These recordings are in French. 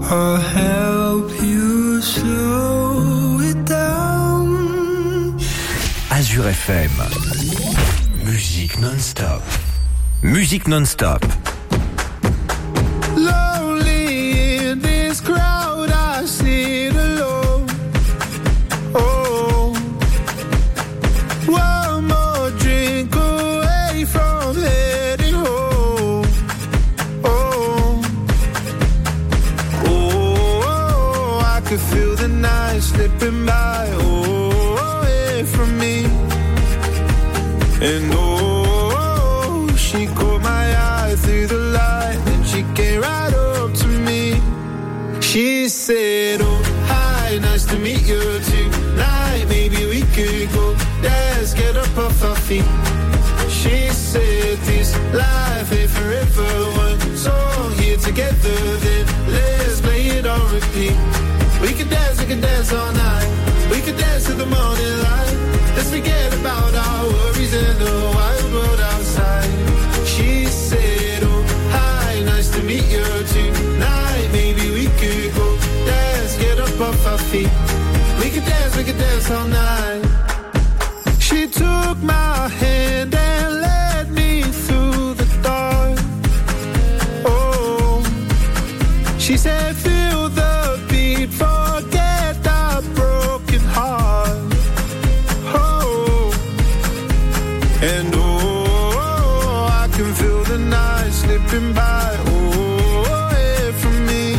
I'll help you slow it down. Azure FM. Musique non-stop. Musique non-stop. Lonely in this crowd, I sit alone. Oh, one more drink away from heading home. Oh, oh, I could feel the night slipping by. Oh, away from me. And oh, she caught my eye through the light, and she came right up to me. She said, oh, hi, nice to meet you tonight. Maybe we could go dance, get up off our feet. She said, this life ain't forever. One song here together, then let's play it on repeat. We could dance all night. We could dance to the morning light. Let's forget about our worries and the wild world outside. She said, oh, hi, nice to meet you tonight. Maybe we could go dance, get up off our feet. We could dance all night. She took my hand and led me through the dark. Oh, she said, feel the beat, forget the broken heart. Oh, and oh, I can feel the night slipping by. Oh, away from me.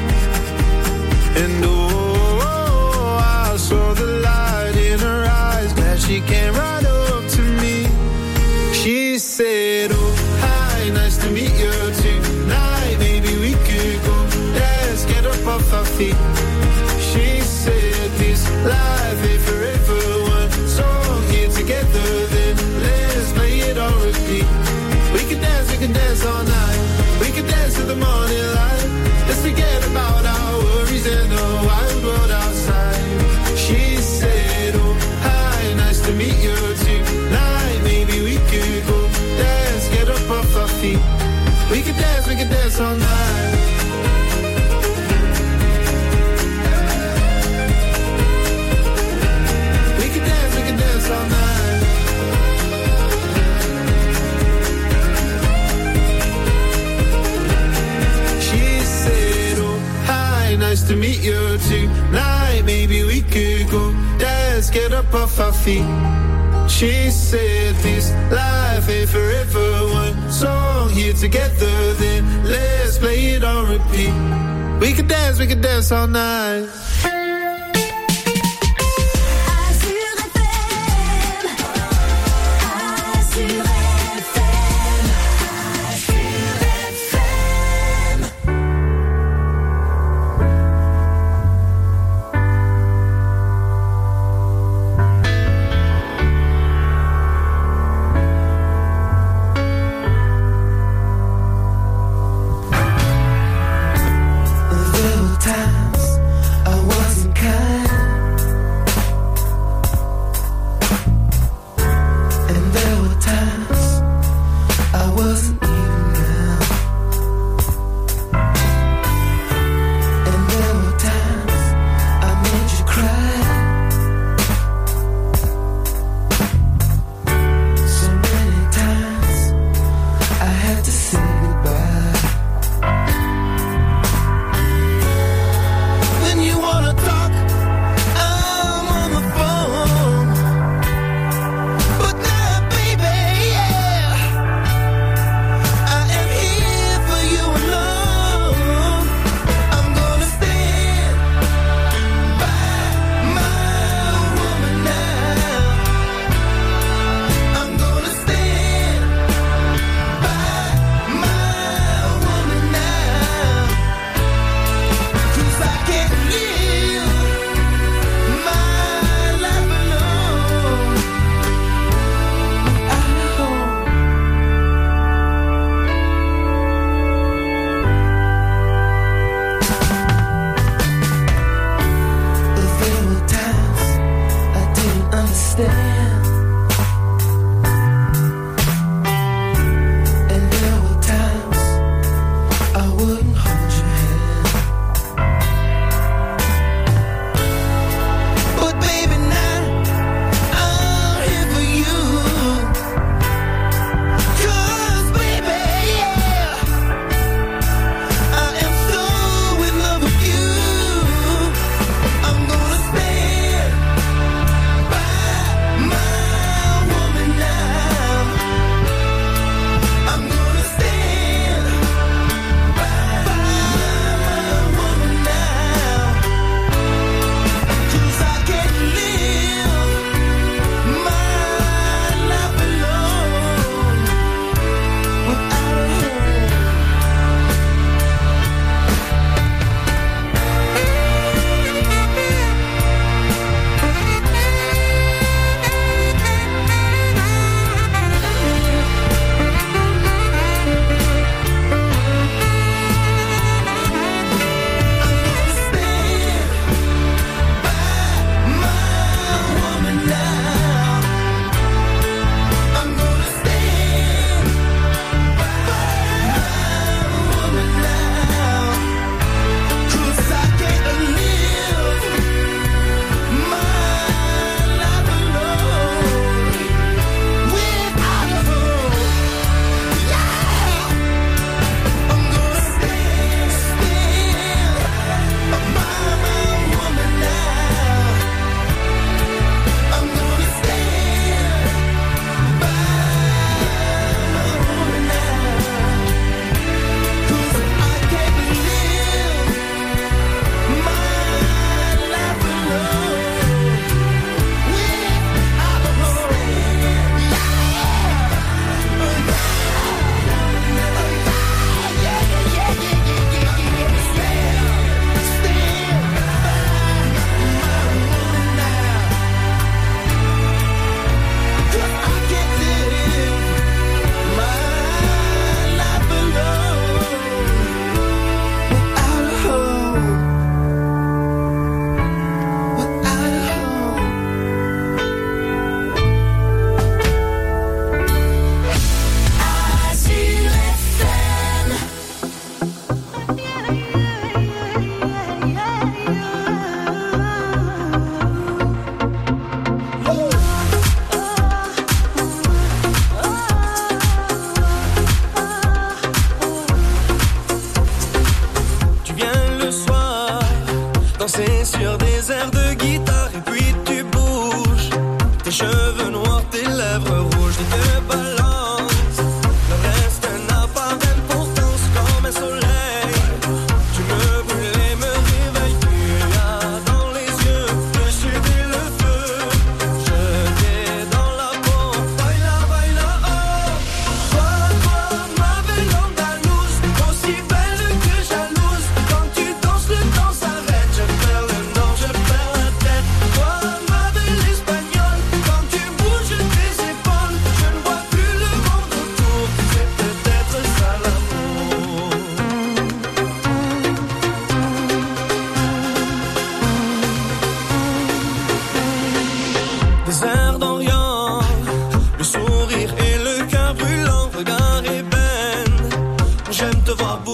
And oh, I saw the light in her eyes. Glad she came right up to me. She said, oh, hi, nice to meet you tonight. Maybe we could go dance, get up off our feet. She said, this life ain't forever. One song here together, then let's play it on repeat. We can dance all night. We can dance to the morning light. Let's forget about our worries and the wild world outside. She said, oh, hi, nice to meet you tonight. Maybe we could go dance, get up off our feet. We can dance all night. We can dance all night. She said, oh, hi, nice to meet you tonight. Maybe we could go dance, get up off our feet. She said, this life ain't forever. One song here together, then let's play it on repeat. We could dance all night.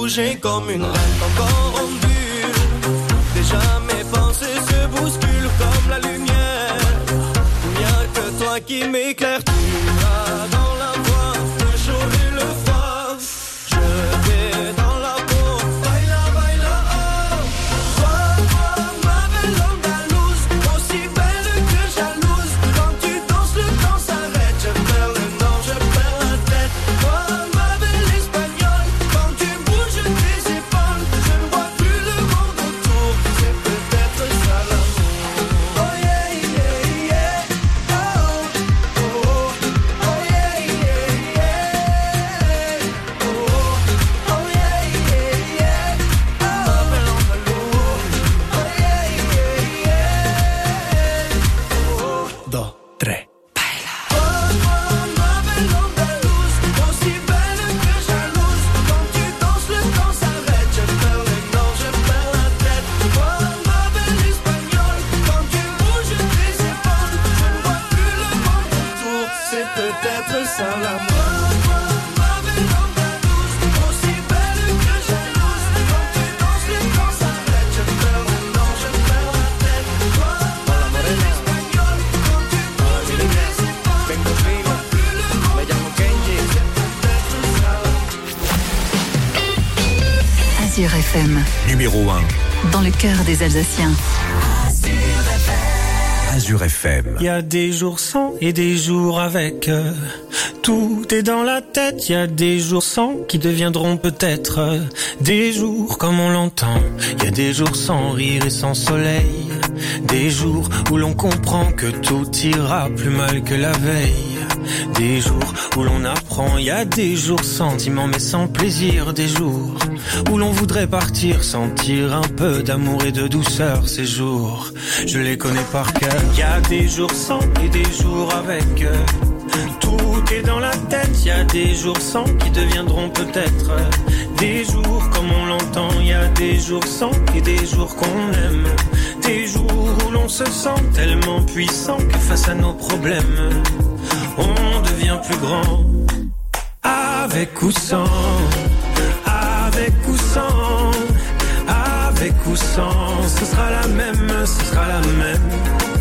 bouger comme une reine encore en bulle. Déjà mes pensées se bousculent comme la lumière. Il n'y a que toi qui m'éclaire. Tu as dans la voix le chaud et le froid. Je vais dans la peau. Baila, baila, oh. Toi, ma belle andalouse, aussi belle que jalouse. Quand tu danses, le temps s'arrête. Je perds le nord, je perds la tête. Toi, ma belle espagnole, quand tu bouges tes épaules, je ne vois plus le monde autour. C'est peut-être ça l'amour. Oh yeah, yeah, yeah. Oh, oh, oh, oh yeah, yeah, yeah. Oh, oh yeah, yeah, yeah. Ma belle andalouse. Oh yeah, yeah, yeah. Oh, 2, 3. Ma belle andalouse, aussi belle que jalouse. Quand tu danses, le temps s'arrête. Je perds le nord, je perds la tête. Toi, ma belle espagnole, quand tu bouges tes épaules, je ne vois plus le monde autour. C'est peut-être ça l'amour. Ma belle andalouse, aussi belle que jalouse. Quand tu danses, le temps s'arrête. Je perds le nord, je perds la tête. Toi, ma belle espagnole, quand tu bouges tes épaules, Vengo fino, me llamo Kenji. Azure FM, Numéro 1, dans le cœur des Alsaciens. Azure FM. Il y a des jours sans et des jours avec. Tout est dans la tête. Il y a des jours sans qui deviendront peut-être des jours comme on l'entend. Il y a des jours sans rire et sans soleil. Des jours où l'on comprend que tout ira plus mal que la veille. Des jours où l'on apprend. Il y a des jours sentiments mais sans plaisir. Des jours où l'on voudrait partir, sentir un peu d'amour et de douceur. Ces jours, je les connais par cœur. Il y a des jours sans et des jours avec. Tout est dans la tête. Il y a des jours sans qui deviendront peut-être des jours comme on l'entend. Il y a des jours sans et des jours qu'on aime. Des jours où l'on se sent tellement puissant que face à nos problèmes, on devient plus grand. Avec ou sans, avec ou sans, avec ou sans, ce sera la même, ce sera la même.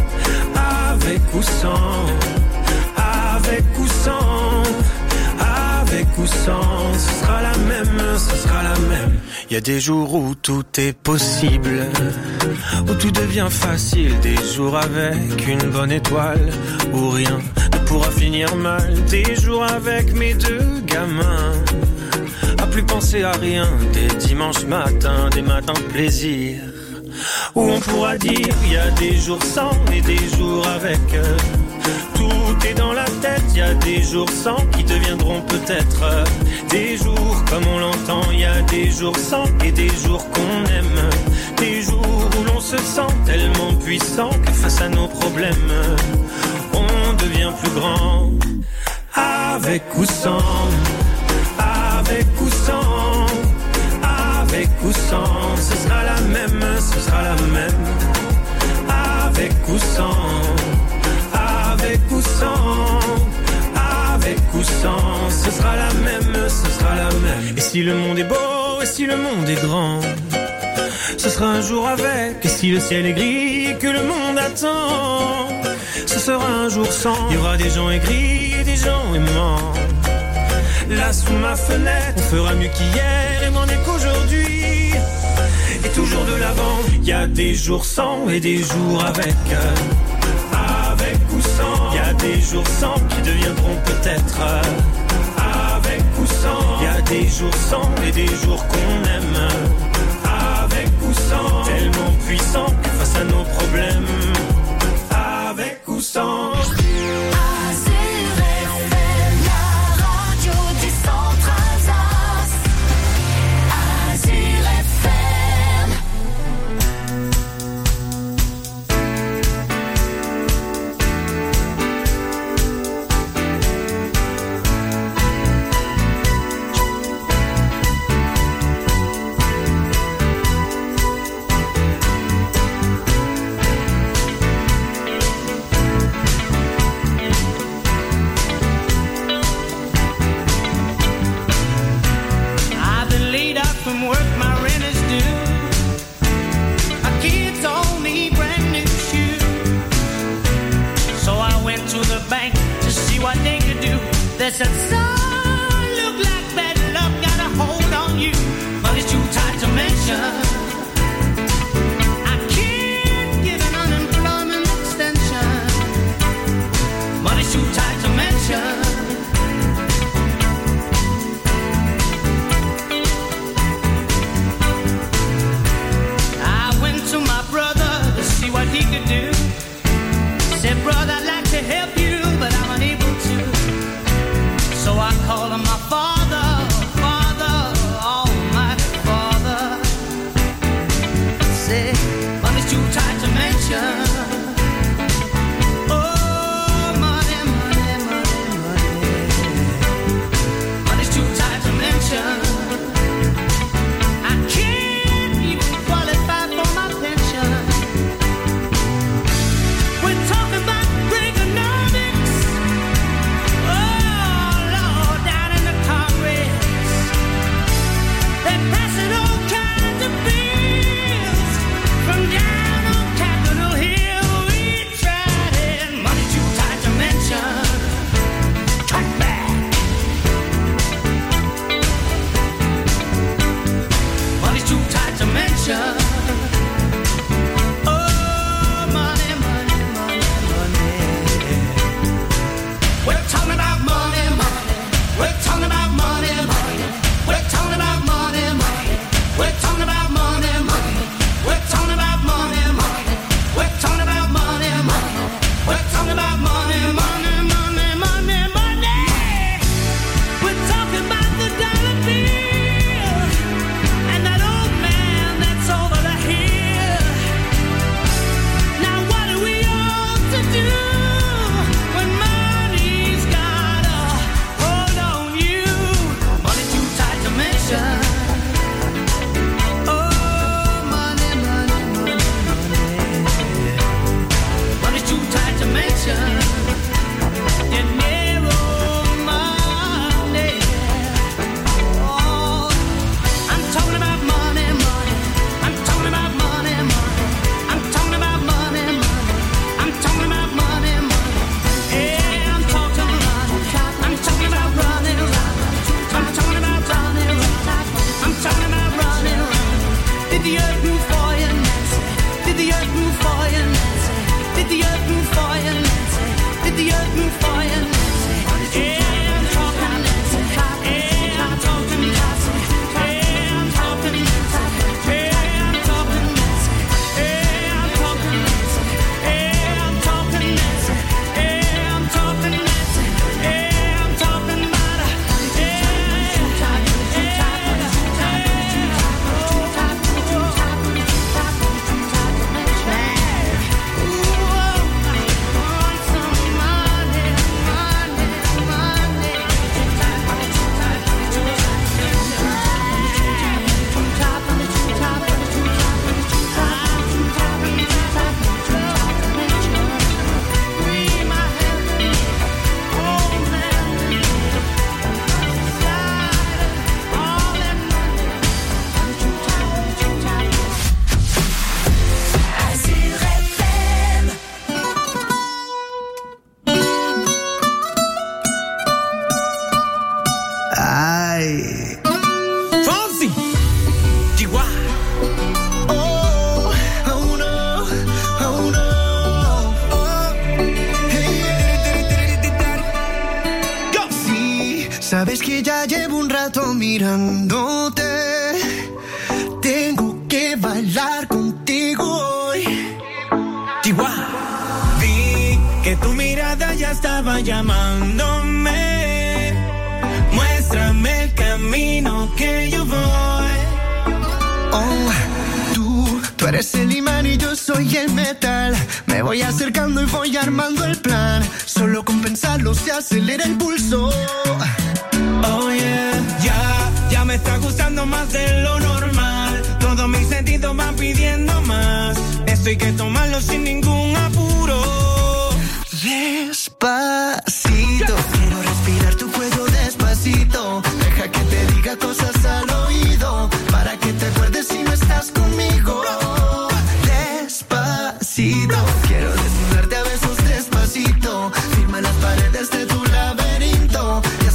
Avec ou sans, avec ou sans, avec ou sans, ce sera la même, ce sera la même. Il y a des jours où tout est possible, où tout devient facile. Des jours avec une bonne étoile, où rien ne pourra finir mal. Des jours avec mes deux gamins, à plus penser à rien. Des dimanches matins, des matins de plaisir, où on pourra dire il y a des jours sans et des jours avec. Tout est dans la tête, il y a des jours sans qui deviendront peut-être des jours comme on l'entend. Il y a des jours sans et des jours qu'on aime. Des jours où l'on se sent tellement puissant que face à nos problèmes, on devient plus grand. Avec ou sans, avec ou sans, avec ou sans, ce sera la même, ce sera la même. Avec ou sans, avec ou sans, avec ou sans, ce sera la même, ce sera la même. Et si le monde est beau, et si le monde est grand, ce sera un jour avec. Et si le ciel est gris et que le monde attend, ce sera un jour sans. Il y aura des gens aigris et des gens aimants. Là sous ma fenêtre, on fera mieux qu'hier et moins mieux qu'aujourd'hui. Et toujours de l'avant, il y a des jours sans et des jours avec. Avec ou sans, il y a des jours sans qui deviendront peut-être avec ou sans. Il y a des jours sans et des jours qu'on aime. Avec ou sans, tellement puissant que face à nos problèmes, avec ou sans. They said, son, look like bad luck got a hold on you, but it's too tight to mention. I can't give an unemployment extension, but it's too tight to mention. I went to my brother to see what he could do. Said, brother, I'd like to help you, but I'm unable to. So I called him my father, father, almighty father. Say, money's too tight to mention. Oh, money, money, money, money. Money's too tight to mention. I can't even qualify for my pension. We're talking about Reaganomics. Oh, Lord, down in the Congress. They're passing all kinds of bills from down on Capitol Hill. We tried it. Money's too tight to mention. Cut back. Money's too tight to mention. Oh, money, money, money, money. We're talking about money, money. We're talking about money, money. We're talking about money, money. We're talking about money, money. We're talking about money, money. We're talking about money, money. We're talking about money, money, money, money, money. We're talking about the dollar bill and that old man that's over the hill. Now what are we all to do when money's got a hold on you? Money's too tight to mention. Oh, money, money, money, money. Money's too tight to mention. Dinero, money. Oh, I'm talking about money, money. I'm talking about money, money. I'm talking about money, money. I'm talking about money, money. Yeah, I'm talking money. I'm talking about running around. I'm talking about running around. I'm talking about running around. Did the earth move for you, Nancy? Did the earth move for you, Nancy? Did the earth move for you, Nancy? Did the earth move for you, Nancy? Yeah, I'm talking Nancy. Yeah, I'm talking Nancy. Yeah, I'm talking Nancy. Yeah, I'm talking Nancy. Yeah, I'm talking Nancy. Yeah, I'm talking Nancy. Yeah, I'm talking Nancy. Yeah, I'm talking about her. Ay. Fonsi. Chihuahua. Oh, oh no, oh no. Oh. Hey. Go. Sí, sabes que ya llevo un rato mirándote. Tengo que bailar contigo hoy. Chihuahua. Vi que tu mirada ya estaba llamándome. Muéstrame el camino que yo voy. Oh, tú eres el imán y yo soy el metal. Me voy acercando y voy armando el plan. Solo con pensarlo se acelera el pulso. Oh yeah, ya me está gustando más de lo normal. Todos mis sentidos van pidiendo más. Esto hay que tomarlo sin ningún apuro. Despacito, quiero respirar tu cuello despacito. Deja que te diga cosas al oído, para que te acuerdes si no estás conmigo. Despacito, quiero desnudarte a besos despacito. Firma las paredes de tu laberinto.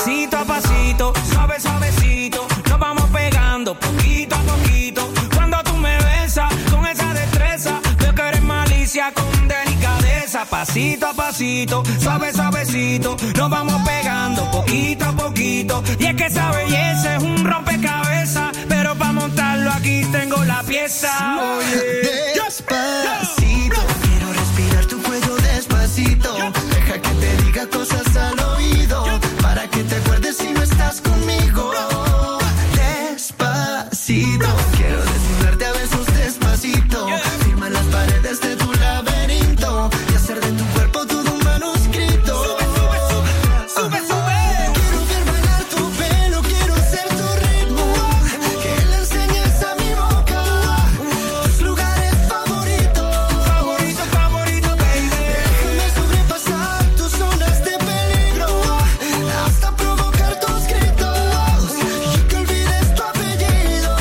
Pasito a pasito, suave suavecito, nos vamos pegando poquito a poquito. Cuando tú me besas con esa destreza, veo que eres malicia con delicadeza. Pasito a pasito, suave suavecito, nos vamos pegando poquito a poquito. Y es que esa belleza es un rompecabezas, pero para montarlo aquí tengo la pieza. Oye, despacito, quiero respirar tu cuello despacito. Deja que te diga cosas al oído, para que te acuerdes si no estás conmigo. Despacito, quiero desnudarte a besos despacito. Firma las paredes de tu laberinto y hacer de tu cuerpo todo un manuscrito. Sube, sube. Quiero ver bailar tu pelo, quiero ser tu ritmo. Que le enseñes a mi boca tus lugares favoritos. Favorito, favorito, baby. Déjame sobrepasar tus zonas de peligro, hasta provocar tus gritos y que olvides tu apellido.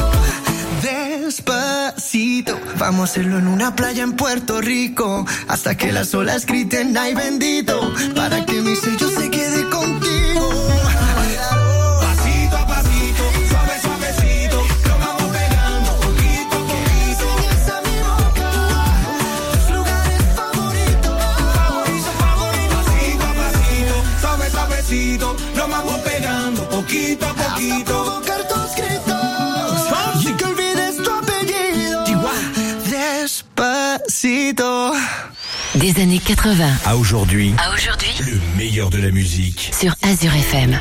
Despacito, vamos a hacerlo en una playa en Puerto Rico, hasta que las olas griten ay bendito, para que mi sello se quede contigo. Pasito a pasito, suave suavecito, nos vamos pegando poquito a poquito. Enseñas a mi boca tus lugares favoritos. Favorito, favorito, pasito a pasito, suave suavecito, nos vamos pegando poquito a Hasta poquito. provocar tus gritos y que olvides tu apellido. Despacito. Des années 80 À aujourd'hui, à aujourd'hui le meilleur de la musique. sur Azure FM.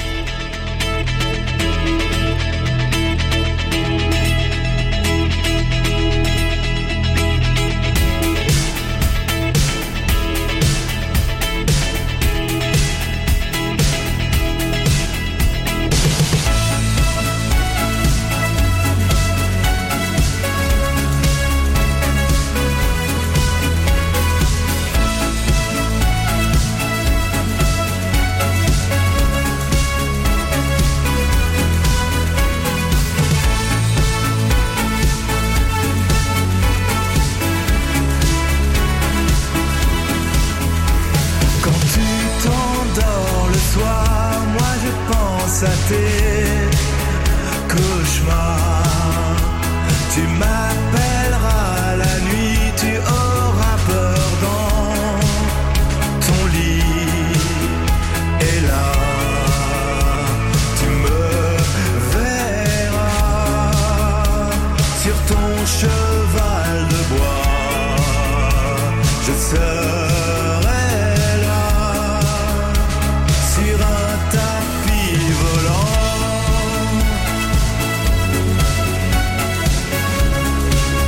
Quand tu t'endors le soir, moi je pense à tes cauchemars. Tu m'appelleras la nuit, tu auras peur dans ton lit. Et là, tu me verras sur ton cheval de bois. Je serai là sur un tapis volant.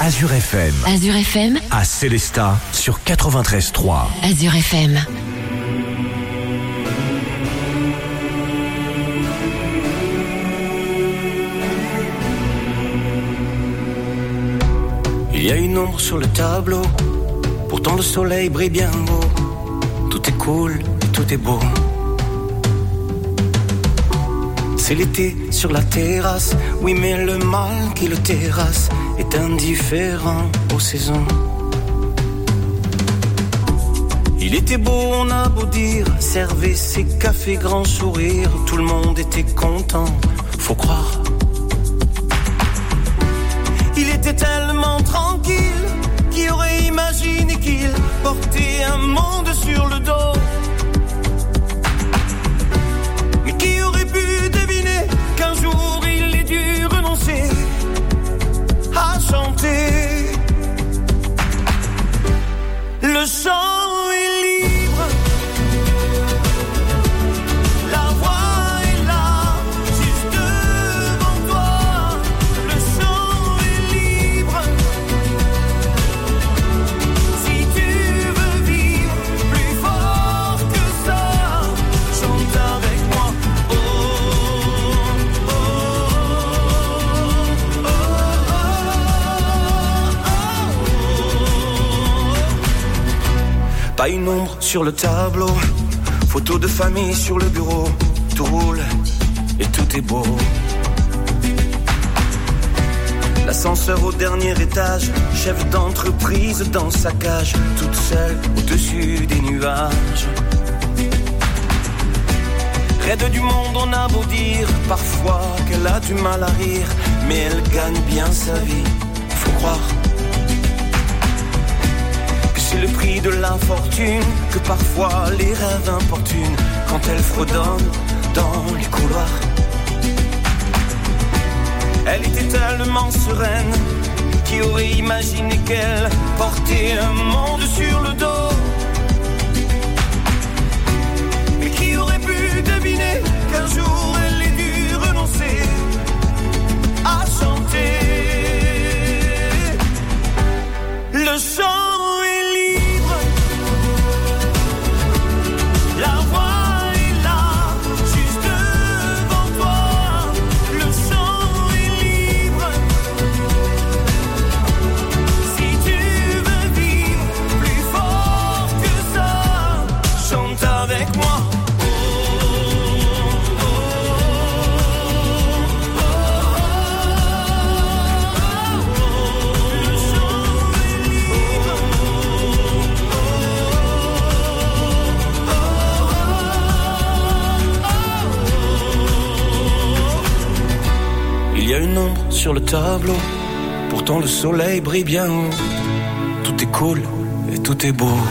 Azure FM. Azure FM. À Célestat sur 93.3. Azure FM. Il y a une ombre sur le tableau, pourtant le soleil brille bien haut. Tout est cool, tout est beau. C'est l'été sur la terrasse, oui mais le mal qui le terrasse est indifférent aux saisons. Il était beau, on a beau dire, servait ses cafés grand sourire, tout le monde était content, faut croire. Il était tellement tranquille, qui aurait imaginé qu'il portait un monde sur le dos. Mais qui aurait pu deviner qu'un jour il ait dû renoncer à chanter. Le chant est libre, la voix est là, juste devant toi. Le chant est libre, si tu veux vivre plus fort que ça, chante avec moi. Oh, oh, oh, oh. Pas une ombre sur le tableau, photo de famille sur le bureau, tout roule et tout est beau. L'ascenseur au dernier étage, chef d'entreprise dans sa cage, toute seule au-dessus des nuages. Raide du monde, on a beau dire parfois qu'elle a du mal à rire, mais elle gagne bien sa vie, faut croire. Que c'est le prix de l'infortune, que parfois les rêves importunent quand elle fredonne dans les couloirs. Elle était tellement sereine, qui aurait imaginé qu'elle portait un monde sur le dos. Et qui aurait pu deviner qu'un jour elle ait dû renoncer à chanter. Le chant est libre, la voix est là, juste devant toi. Le chant est libre, si tu veux vivre plus fort que ça, chante avec moi. Il y a une ombre sur le tableau, pourtant le soleil brille bien haut. Tout est cool et tout est beau.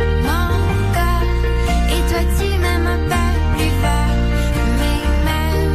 Et toi tu m'aimes un peu plus fort, mais il m'aime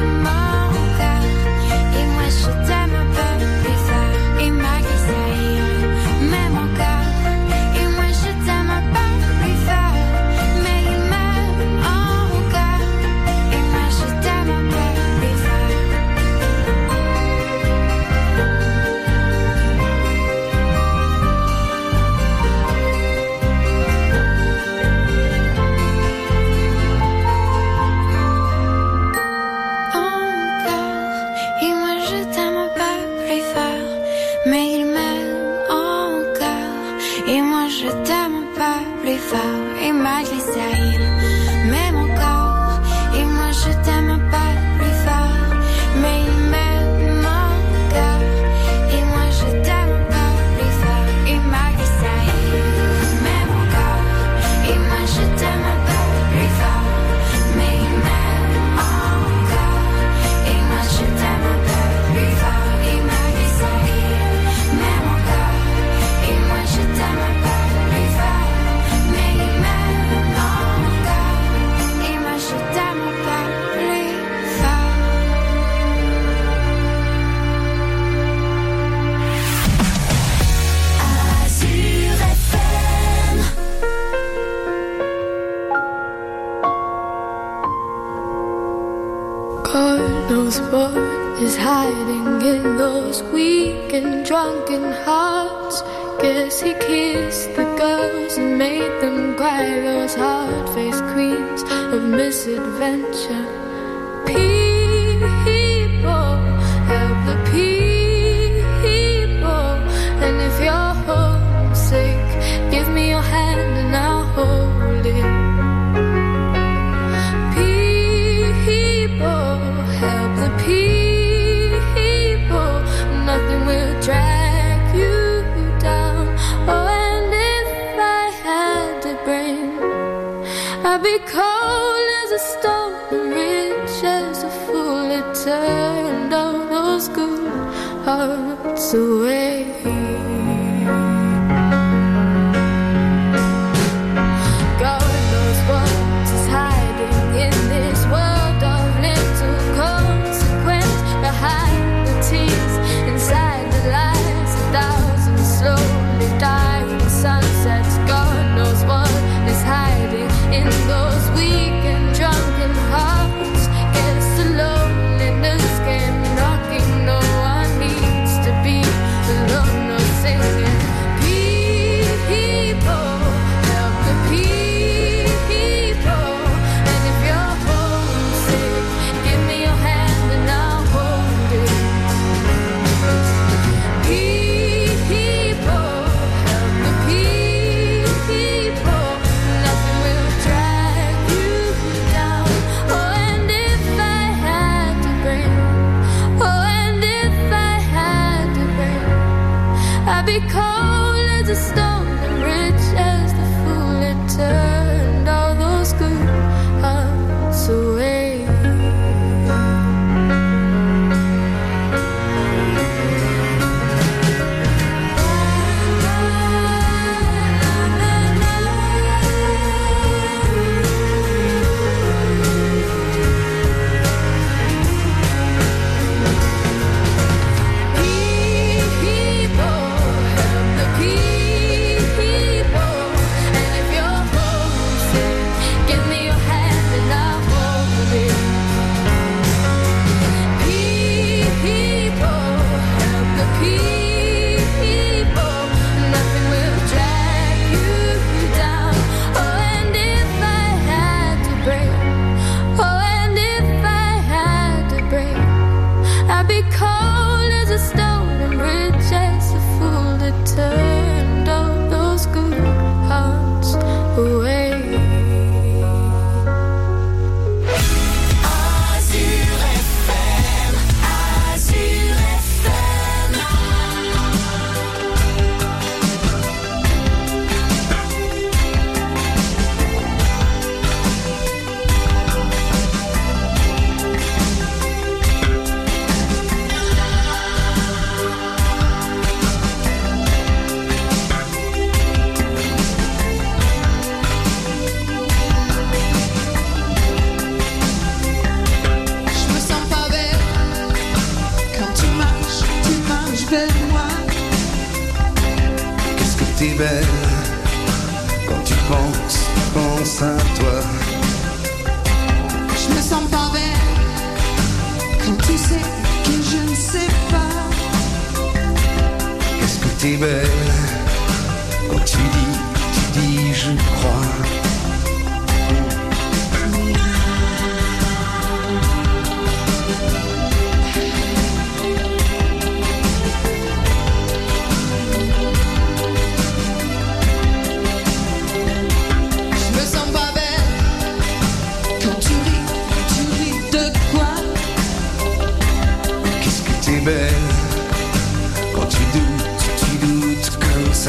plus fort et malgré ça il m'aime encore et moi je t'aime pas plus fort mais il m'aime encore et moi je t'aime pas plus fort et malgré ça il m'aime encore et moi je t'aime pas plus fort mais il m'aime encore et moi je t'aime pas plus fort et malgré ça il m'aime encore et moi je t'aime pas plus fort mais il m'aime encore et moi je t'aime pas plus fort. Azur FM. God knows what is hiding in those weak and drunken hearts. Guess he kissed the girls and made them cry, those hard-faced queens of misadventure. People, help the people. And if you're homesick, give me your hand and I'll hold it. People, help the people. Nothing will drag you down. Oh, and if I had to bring, I'd be cold as a stone and rich as a fool. It turned all those good hearts away. God knows what is hiding in this world of little consequence. Behind the tears, inside the lies, 1,000 slowly dying sunsets. God knows what is hiding in those weak and drunken hearts. Guess the loneliness came knocking. No one needs to be alone. No singing. People, help the people. And if you're homesick, give me your hand and I'll hold it. People, help the people. Nothing will drag you down. Oh, and if I had to bring, oh, and if I had to bring, I'd be cold as a stone and rich as the fool. It turned all those good hearts away. People, help the people. And if you're homesick, give me your hand and I'll hold it. People, help the people. Nothing will drag you down. Oh, and if I had to break, oh, and if I had to break, I'd be cold as a stone and rich as a fool. That turned all those good hearts away. Azur FM, Azur FM. Je me sens pas belle quand tu marches vers moi. Qu'est-ce que t'es belle quand tu penses à toi. Je me sens pas belle quand tu sais que je ne sais pas. Qu'est-ce que t'es belle quand tu dis je crois. ça.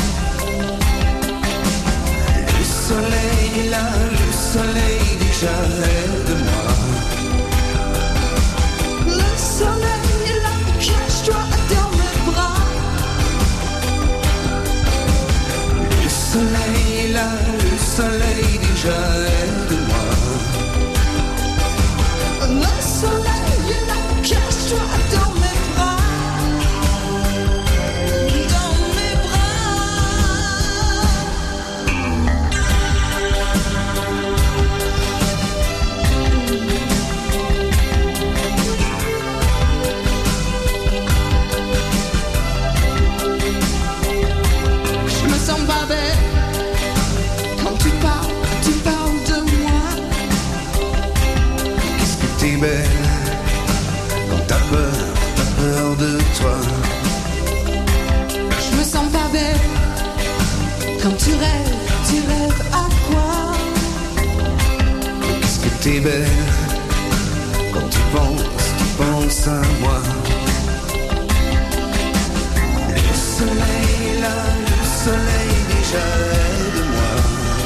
Le soleil est là, le soleil déjà de moi. Le soleil est là, cache-toi dans mes bras. Le soleil est là, le soleil déjà de moi. Le soleil est là, cache-toi dans mes bras. Dans mes Je me sens pas belle quand tu parles de moi. Qu'est-ce que t'es belle quand t'as peur de toi. Je me sens pas belle quand tu rêves à quoi? Qu'est-ce que t'es belle quand tu penses à moi. Le soleil est là, le soleil déjà de moi.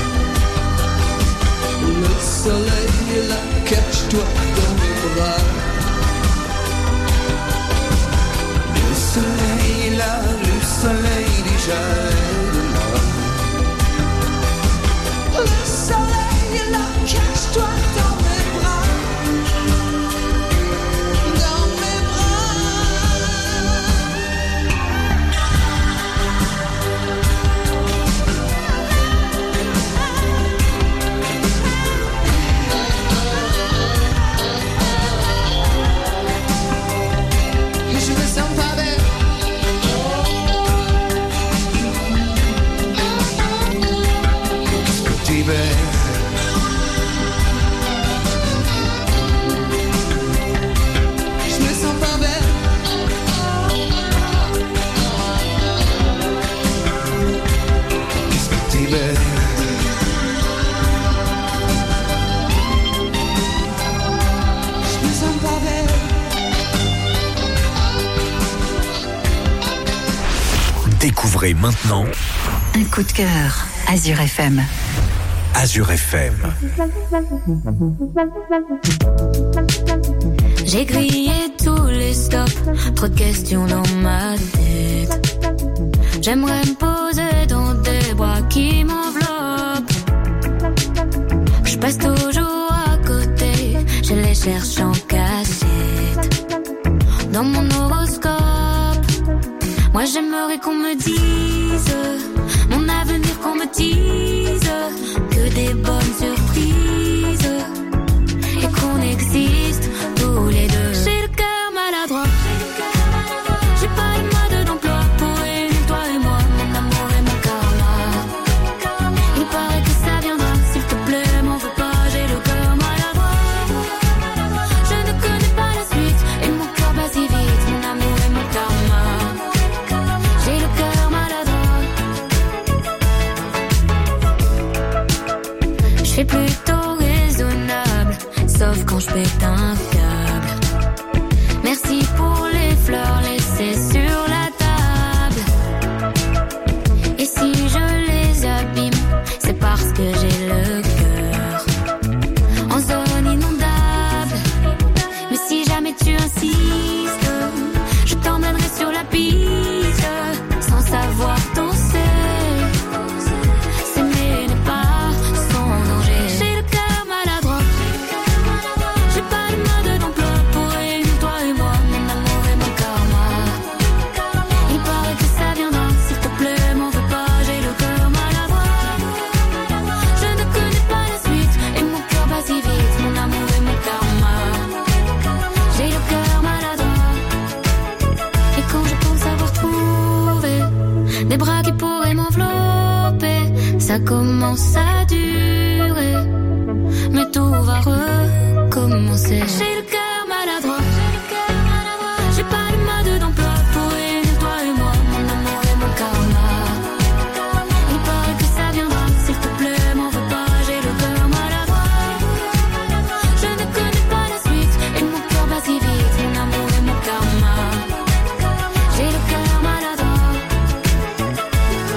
Le soleil est là, cache-toi dans mes bras. Le soleil est là, le soleil déjà de moi. Le soleil est là, cache-toi dans mes bras. Dans mes Je me sens pas belle. T'es belle. Je me sens pas belle. Qu'est-ce que t'es belle. Je me sens pas belle. Découvrez maintenant Un coup de cœur, Azure FM. Azure FM. J'ai grillé tous les stops, trop de questions dans ma tête. J'aimerais me poser dans des bras qui m'enveloppent. Je passe toujours à côté, je les cherche en cachette. Dans mon horoscope, moi j'aimerais qu'on me dise mon avenir, qu'on me dise que des bonnes surprises et qu'on existe tous les deux. J'ai le cœur maladroit, j'ai pas le mode d'emploi pour réunir toi et moi, mon amour et mon karma. Il paraît que ça viendra, s'il te plaît, m'en veux pas, j'ai le cœur maladroit. Je ne connais pas la suite et mon cœur bat si vite, mon amour et mon karma. J'ai le cœur maladroit. Je fais plutôt raisonnable, sauf quand je pète un câble. Merci pour les fleurs laissées sur la table. Et si je les abîme, c'est parce que j'ai le cœur en zone inondable. Mais si jamais tu insistes, je t'emmènerai sur la piste, sans savoir danser. S'aimer n'est pas sans danger. J'ai le cœur maladroit, j'ai pas le mode d'emploi pour réunir toi et moi, mon amour et mon karma. Il paraît que ça viendra, s'il te plaît, m'en veux pas, j'ai le cœur maladroit. Je ne connais pas la suite et mon cœur bat si vite, mon amour et mon karma. J'ai le cœur maladroit. Et quand je pense avoir trouvé des bras qui pourraient m'envelopper, ça commence à durer, mais tout va recommencer. J'ai le cœur maladroit, j'ai pas le mode d'emploi pour réunir toi et moi, mon amour et mon karma. Il paraît que ça viendra, s'il te plaît, m'en veux pas, j'ai le cœur maladroit. Je ne connais pas la suite et mon cœur bat si vite, mon amour et mon karma. J'ai le cœur maladroit.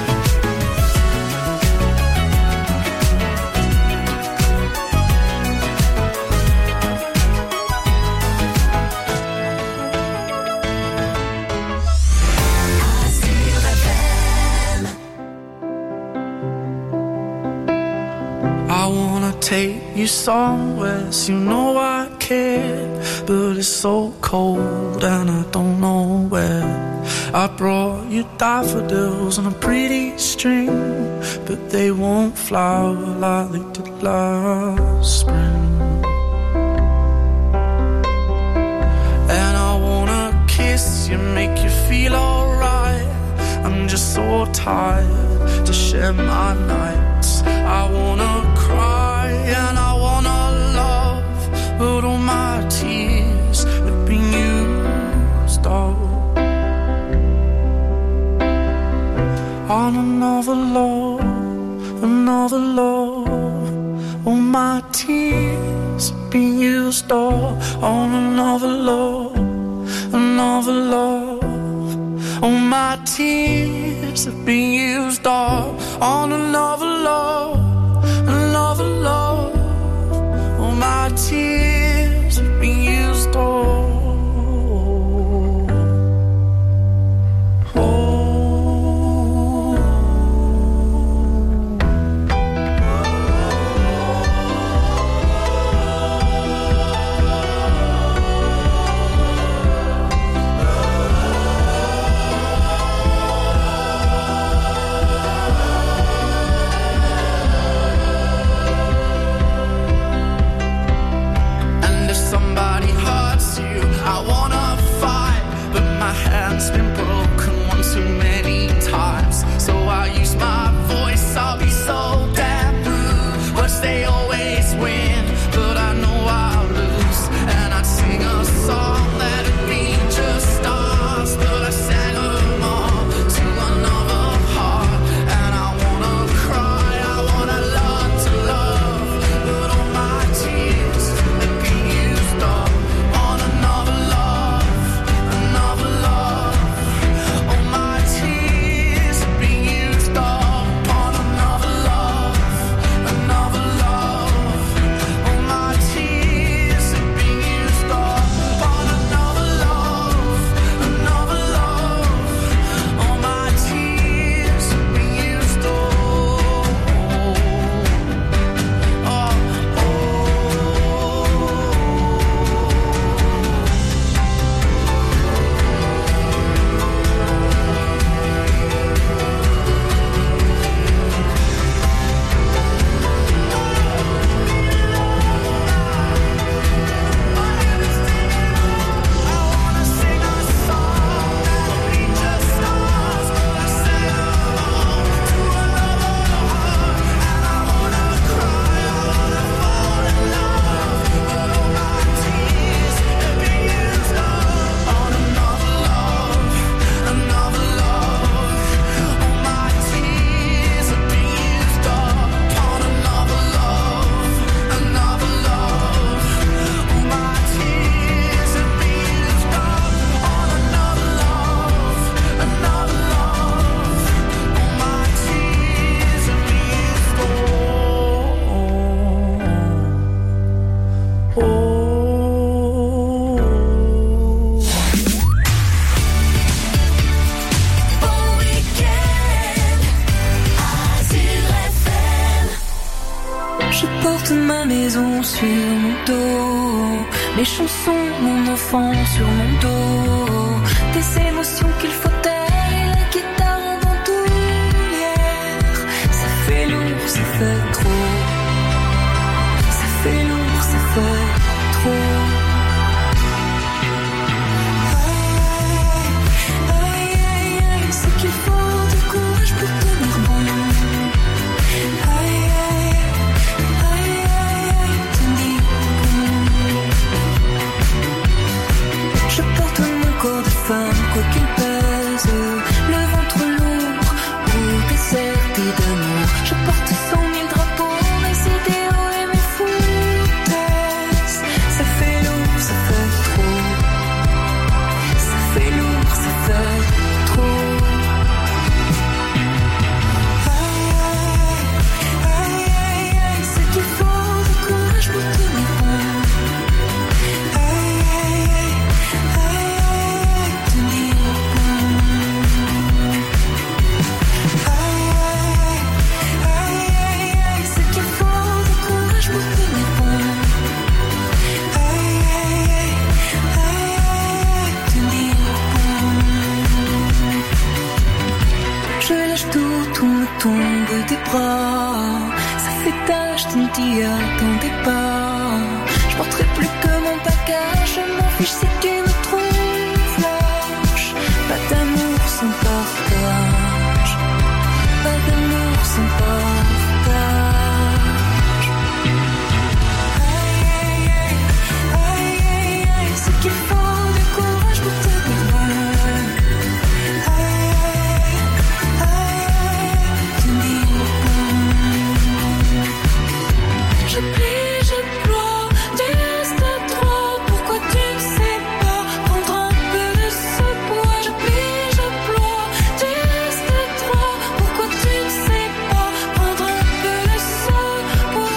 take you somewhere, so you know I care. But it's so cold and I don't know where. I brought you daffodils on a pretty string, but they won't flower like they did last spring. And I wanna kiss you, make you feel alright. I'm just so tired to share my nights. I wanna cry and I wanna love, but all my tears have been used up on another love, another love. All my tears have been used up on another love, another love. All my tears have been used up on another love, another love. All my tears have been used up. Been broken one too many times, so I use my voice. I'll be so damn rude. Words they always win, but I know I'll lose. And I'd sing a song that'd be just stars, but I sang them all to another heart. And I wanna cry, I wanna learn to love, but all my tears have been used up on another love, another love. Sur mon dos, mes chansons, mon enfant sur mon dos, des émotions qu'il faut taire et la guitare en bandoulière. Ça fait lourd, ça fait trop. Ça fait lourd, ça fait trop. Aïe, aïe, aïe, c'est qu'il faut du courage pour tenir bon. Aïe, aïe, aïe, aïe. Je porte mon corps de femme, quoi qu'il pèse. je lâche tout me tombe des bras. Ça fait tâche, tu ne t'y attendais pas. Je porterai plus que mon bagage, je m'en fiche si tu me trouves lâche. Pas d'amour sans partage, pas d'amour sans partage. Aïe, aïe, aïe, aïe, aïe, aïe, ce qu'il faut de courage pour te dévoiler. Je plie, je ploie, tu restes à trois. Pourquoi tu ne sais pas prendre un peu de ce poids? Je plie, je ploie, tu restes à trois. Pourquoi tu ne sais pas prendre un peu de ce poids?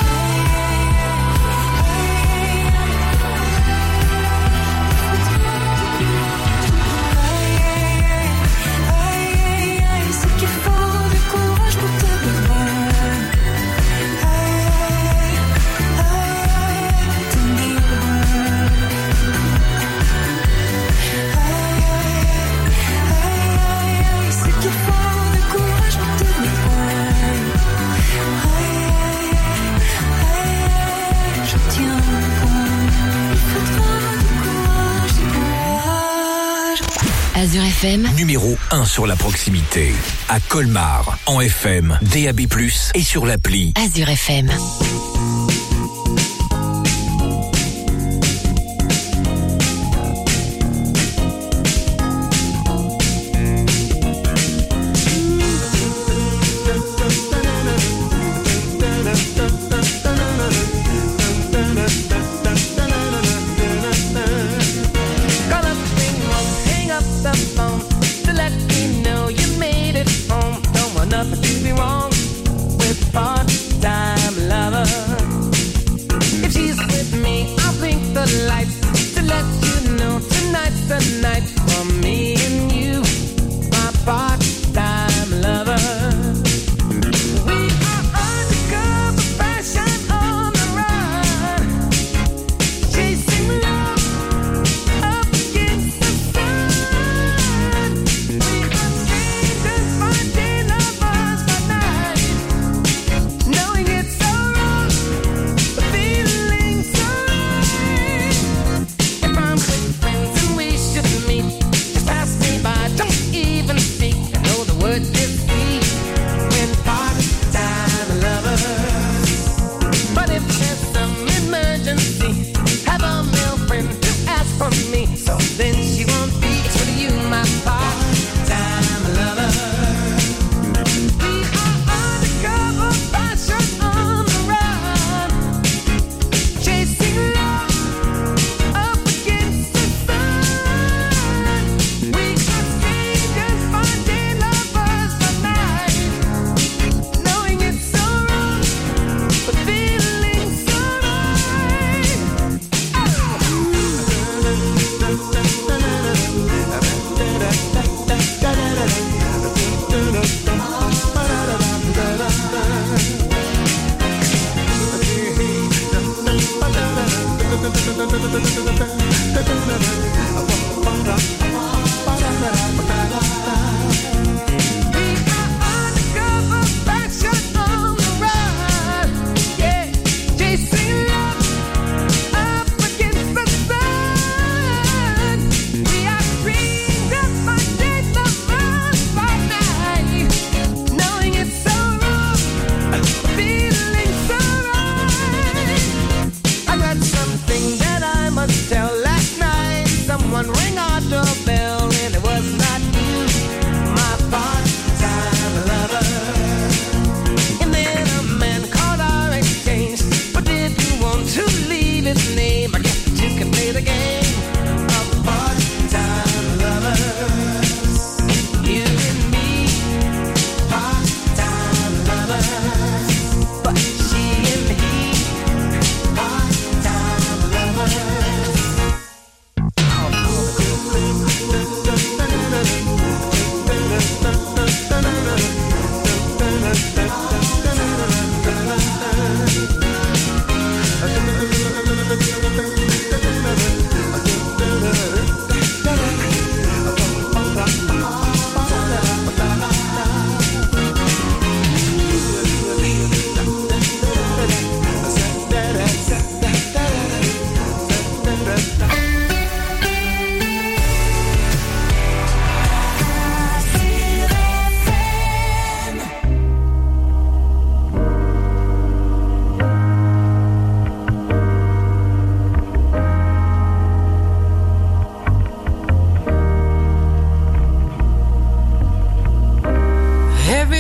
Aïe, aïe, aïe, aïe, aïe, c'est qu'il faut du courage pour te dévoiler. Azure FM, numéro 1 sur la proximité. À Colmar, en FM, DAB+, et sur l'appli Azure FM. Something that I must tell. Last night someone rang our doorbell.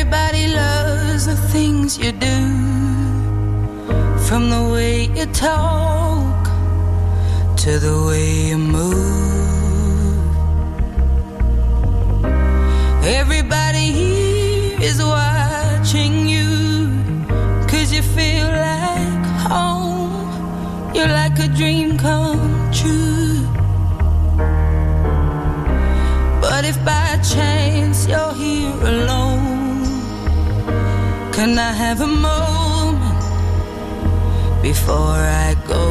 Everybody loves the things you do, from the way you talk to the way you move. Everybody here is watching you, 'cause you feel like home. You're like a dream come true. But if by chance you're here alone, can I have a moment before I go?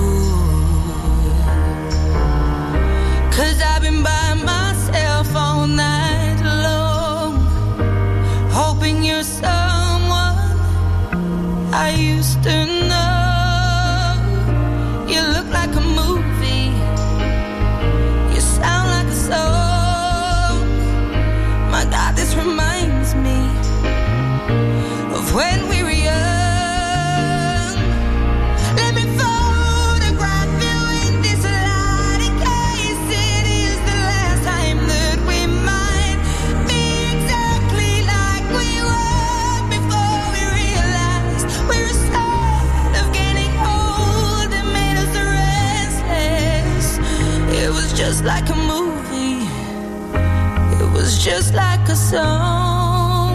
'Cause I've been by myself all night long, hoping you're someone I used to know. You look like a movie, you sound like a song. My God, this reminds me of when we were young. Let me photograph you in this light, in case it is the last time that we might be exactly like we were before we realized we were scared of getting old. It made us restless. It was just like a movie, it was just like a song.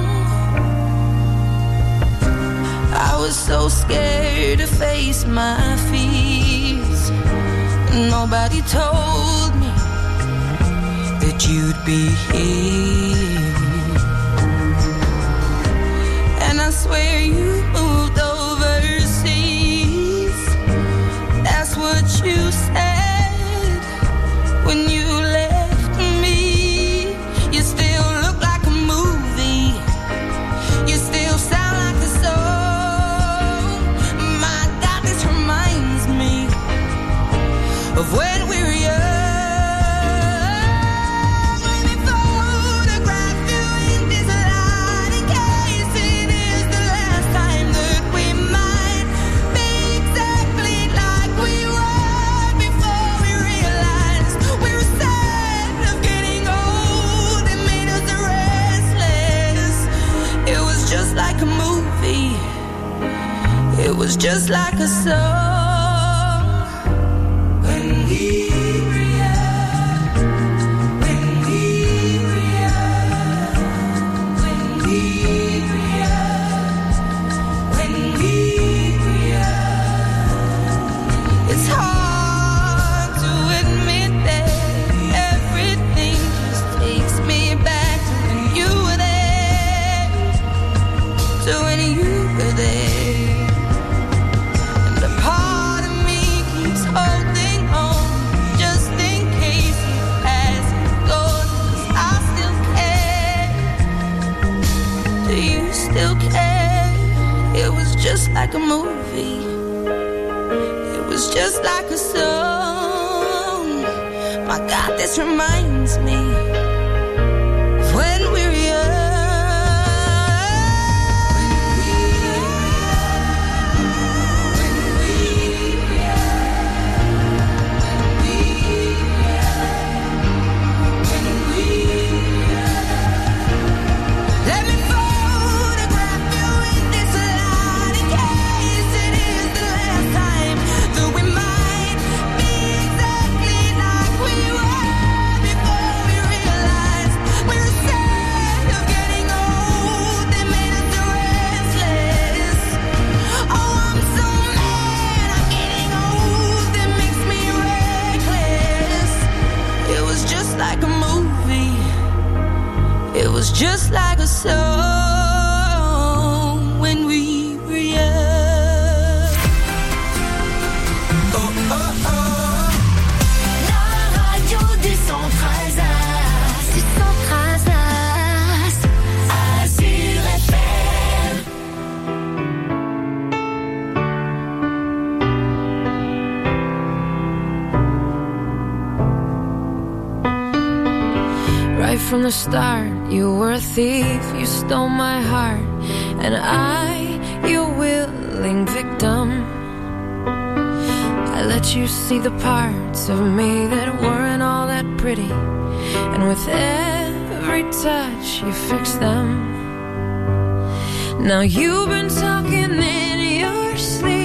I was so scared to face my fears. Nobody told me that you'd be here. And I swear you moved overseas. That's what you said when you left me. You still look like a movie, you still sound like a song. My God, this reminds me of when we were young. Let me photograph you in this light, in case it is the last time that we might be exactly like we were before we realized we were sad of getting old. It made us restless. It was just like a movie, it was just like a song. When we were young, when we were young, when we were young, when we were young. It's hard to admit that everything just takes me back to when you were there, to when you were there. And a part of me keeps holding on, just in case it hasn't gone. 'Cause I still care. Do you still care? It was just like a movie, it was just like a song. My God, this reminds me of when we were young. Let me photograph you in this light, in case it is the last time that we might be exactly like we were before we realized we were sad of getting old. They made us restless. Oh, I'm so mad I'm getting old. It makes me reckless. It was just like a movie, it was just like a song when we were young. Oh, oh, oh. La radio des centrales Azur FM. Right from the start, you were a thief, you stole my heart, and I, your willing victim. I let you see the parts of me that weren't all that pretty, and with every touch you fixed them. Now you've been talking in your sleep.